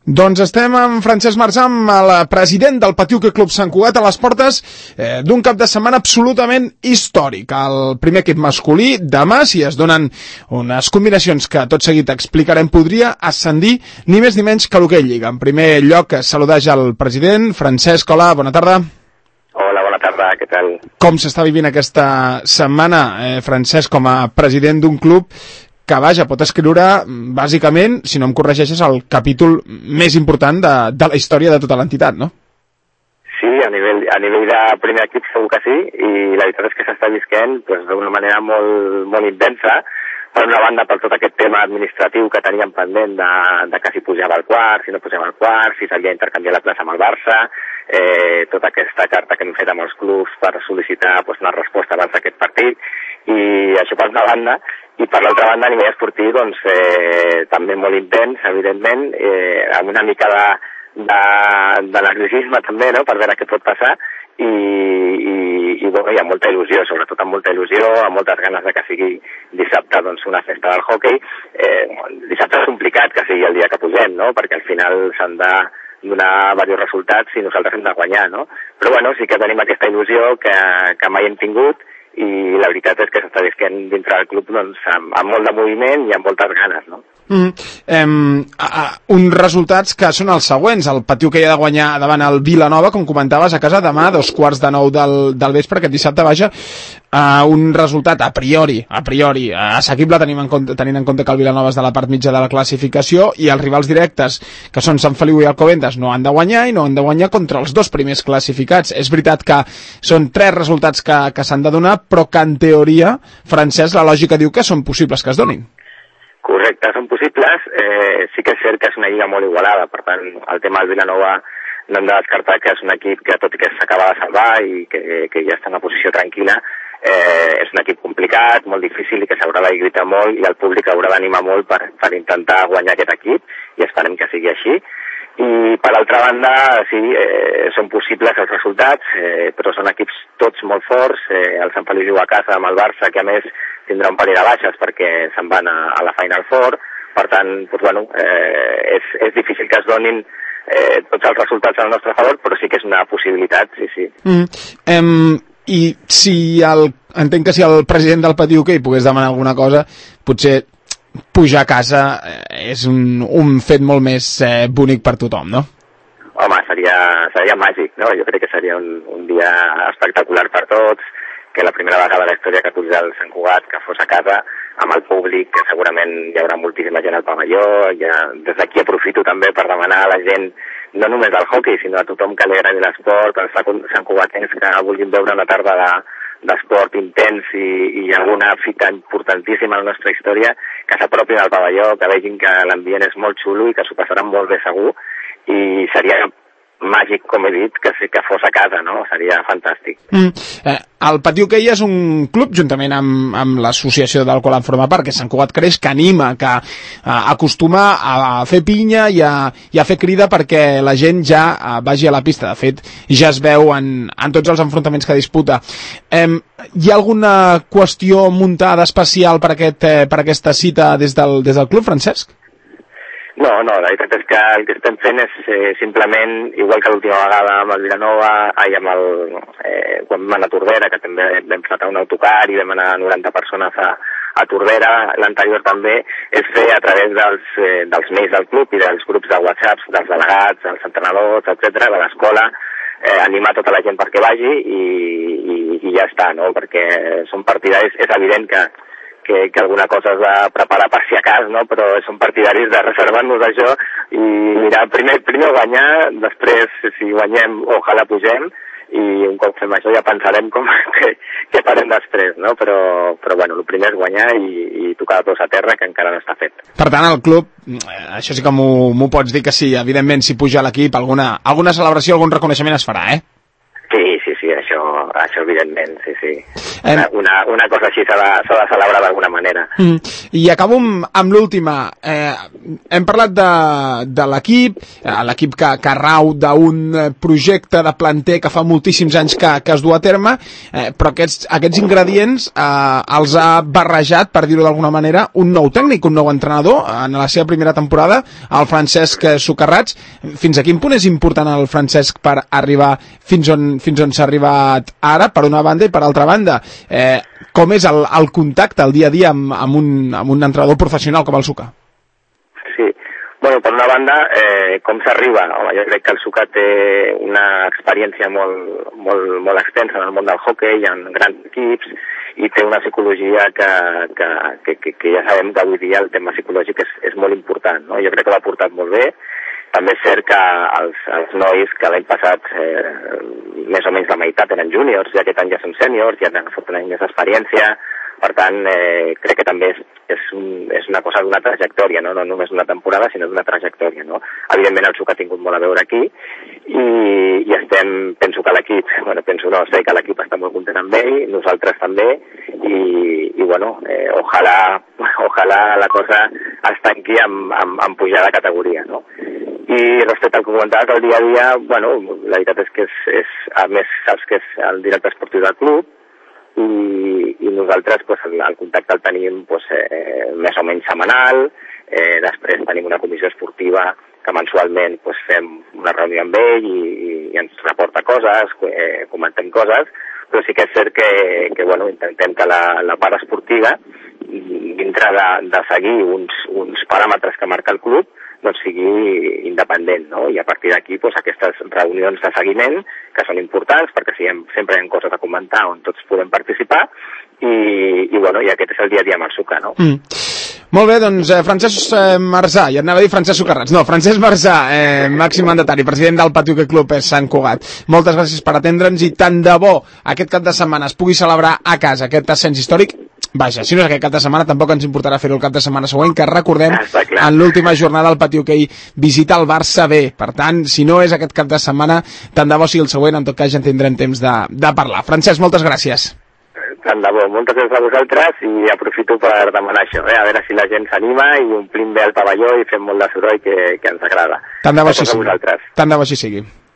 Doncs estem amb Francesc Marzà, el president del Patiuque Club Sant Cugat, a les portes d'un cap de setmana absolutament històric. El primer equip masculí, demà, si es donen unes combinacions que tot seguit explicarem, podria ascendir ni més ni menys que l'Hockey Lliga. En primer lloc, saludar ja el president. Francesc, hola, bona tarda. Hola, bona tarda, què tal? Com s'està vivint aquesta setmana, Francesc, com a president d'un club que, vaja, pot escriure, bàsicament, si no em corregeixes, el capítol més important de la història de tota l'entitat, no? Sí, a nivell de primer equip segur que sí, i la veritat és que s'està visquent d'una manera molt intensa. Per una banda, per tot aquest tema administratiu que teníem pendent de que si pujava al quart, si no pujava al quart, si s'havia d'intercanviar la plaça amb el Barça, tota aquesta carta que hem fet amb els clubs per sol·licitar una resposta abans d'aquest partit, i això per una banda. I per l'altra banda, a nivell esportiu, també molt intens, evidentment, amb una mica de nerviosisme també, no?, per veure què pot passar, i hi ha molta il·lusió, sobretot amb molta il·lusió, amb moltes ganes de que sigui dissabte una festa del hoquei. Dissabte és complicat que sigui el dia que pugem, no?, perquè al final s'han de donar diversos resultats i nosaltres hem de guanyar, no? Però bueno, sí que tenim aquesta il·lusió que mai hem tingut, i la veritat és que s'està visquent dintre del club amb molt de moviment i amb moltes ganes, no? Uns resultats que són els següents. El Patiuque ha de guanyar davant el Vilanova, com comentaves, a casa demà, 8:45 del vespre, aquest dissabte, vaja, un resultat a priori assequible, tenint en compte que el Vilanova és de la part mitja de la classificació, i els rivals directes, que són Sant Feliu i Alcobendas, no han de guanyar, i no han de guanyar contra els dos primers classificats. És veritat que són 3 resultats que s'han de donar, però que en teoria, Francesc, la lògica diu que són possibles que es donin. Correcte, són possibles. Sí que és cert que és una lliga molt igualada, per tant, el tema del Vilanova no hem de descartar que és un equip que, tot i que s'acaba de salvar i que ja està en una posició tranquil·la, és un equip complicat, molt difícil, i que s'haurà de lluitar molt, i el públic haurà d'animar molt per intentar guanyar aquest equip, i esperem que sigui així. I per altra banda, sí, són possibles els resultats, però són equips tots molt forts. El Sant Feliu juga a casa amb el Barça, que a més tindrà un parell de baixes perquè se'n van a la Final Four. Per tant, és difícil que es donin tots els resultats al nostre favor, però sí que és una possibilitat, sí. I si entenc que si el president del Patiuque hi pogués demanar alguna cosa, potser pujar a casa és un fet molt més bonic per tothom, no? Home, seria màgic, no? Jo crec que seria un dia espectacular per tots, que la primera vegada a la història que puja el Sant Cugat, que fos a casa, amb el públic, que segurament hi haurà moltíssima gent al pavelló. Des d'aquí aprofito també per demanar a la gent, no només del hoquei, sinó a tothom que li agradi l'esport, als Sant Cugatens que vulguin veure una tarda d'esport intens i alguna fita importantíssima a la nostra història, que s'apropin al pavelló, que vegin que l'ambient és molt xulo i que s'ho passaran molt bé segur, i seria màgic, com he dit, que fos a casa, no? Seria fantàstic. El Patiuque és un club, juntament amb l'associació del qual en forma part, que és Sant Cugat Creix, que anima, que acostuma a fer pinya i a fer crida perquè la gent ja vagi a la pista. De fet, ja es veu en tots els enfrontaments que disputa. Hi ha alguna qüestió muntada especial per aquesta cita des del club, Francesc? No, la veritat és que el que estem fent és simplement, igual que l'última vegada amb el Vilanova, quan vam anar a Tordera, que també vam flatar un autocar i vam anar 90 persones a Tordera, l'anterior també, és fer a través dels mails del club i dels grups de WhatsApp, dels delegats, dels entrenadors, etc., de l'escola, animar tota la gent perquè vagi i ja està, no? Perquè són partidaris, és evident que alguna cosa es va preparar per si a cas, no? Però són partidaris de reservar-nos això i mirar, primer guanyar, després, si guanyem, ojalà pugem, i un cop fem això ja pensarem què farem després, no? Però bueno, el primer és guanyar i tocar dos a terra, que encara no està fet. Per tant, el club, això sí que m'ho pots dir que sí, evidentment, si puja l'equip, alguna celebració, algun reconeixement es farà, Sí, això això evidentment, sí. Una cosa així s'ha de celebrar d'alguna manera. I acabo amb l'última. Hem parlat de l'equip, l'equip que rau d'un projecte de planter que fa moltíssims anys que es du a terme, però aquests ingredients els ha barrejat, per dir-ho d'alguna manera, un nou tècnic, un nou entrenador en la seva primera temporada, el Francesc Socarrats. Fins a quin punt és important el Francesc per arribar fins on s'ha arribat ara, per una banda, i per altra banda com és el contacte, el dia a dia amb un entrenador professional com el Suca? Sí, bueno, per una banda, com s'arriba? Home, jo crec que el Suca té una experiència molt extensa en el món del hoquei, en grans equips, i té una psicologia que ja sabem que avui dia el tema psicològic és molt important, no? Jo crec que l'ha portat molt bé. També és cert que els nois que l'any passat més o menys la meitat eren júniors, i aquest any ja són sèniors, ja han fot un any més d'experiència. Per tant, crec que també és una cosa d'una trajectòria, no només d'una temporada, sinó d'una trajectòria, no? Evidentment el Suc ha tingut molt a veure aquí i penso que l'equip, sé que l'equip està molt content amb ell, nosaltres també, i bueno, ojalà la cosa es tanqui amb pujar de categoria, no? I respecte al que comentaves del dia a dia, bueno, la veritat és que a més saps que és el director esportiu del club, i nosaltres el contacte el tenim més o menys setmanal. Després tenim una comissió esportiva que mensualment fem una reunió amb ell i ens reporta coses, comentem coses, però sí que és cert que intentem que la part esportiva, dintre de seguir uns paràmetres que marca el club, doncs sigui independent, no? I a partir d'aquí aquestes reunions de seguiment, que són importants perquè sempre hi ha coses a comentar on tots podem participar, i aquest és el dia a dia amb el Suca, no? Molt bé, doncs Francesc Marzà, ja anava a dir Francesc Socarrats, no, Francesc Marzà, màxim mandatari, president del Patiu Club Sant Cugat. Moltes gràcies per atendre'ns i tant de bo aquest cap de setmana es pugui celebrar a casa aquest ascens històric. Vaja, si no és aquest cap de setmana, tampoc ens importarà fer-ho el cap de setmana següent, que recordem, en l'última jornada el Patiu Hoquei visita el Barça B. Per tant, si no és aquest cap de setmana, tant de bo sigui el següent, en tot cas ja en tindrem temps de parlar. Francesc, moltes gràcies. Tant de bo, moltes gràcies a vosaltres, i aprofito per demanar això, a veure si la gent s'anima i omplim bé el pavelló i fem molt de soroll que ens agrada. Tant de bo així sigui.